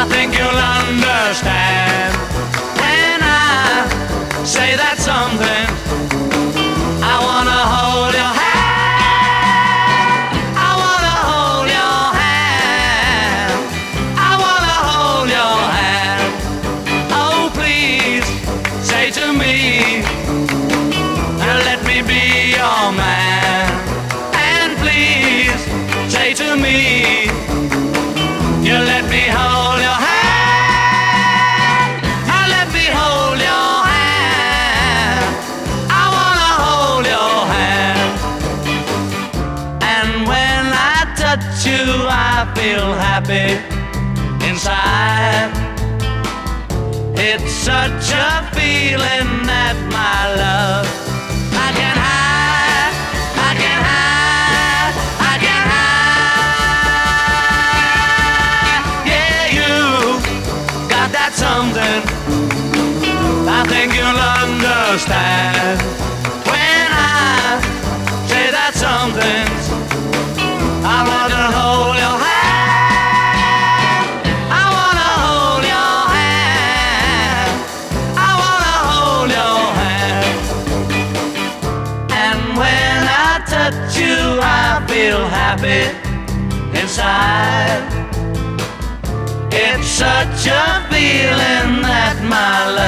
I think you'll understand when I say that something. I wanna hold your hand. I wanna hold your hand. I wanna hold your hand. Oh, please say to me, let me be your man. And please say to me, you let me hold your hand. Let me hold your hand. I wanna hold your hand. And when I touch you, I feel happy inside. It's such a feeling that my love I can hide, I can hide, I can hide. Yeah, you got that something. I think you'll understand when I say that something. I wanna hold your hand. I wanna hold your hand. I wanna hold your hand. And when I touch you, I feel happy inside. It's such a feeling that my love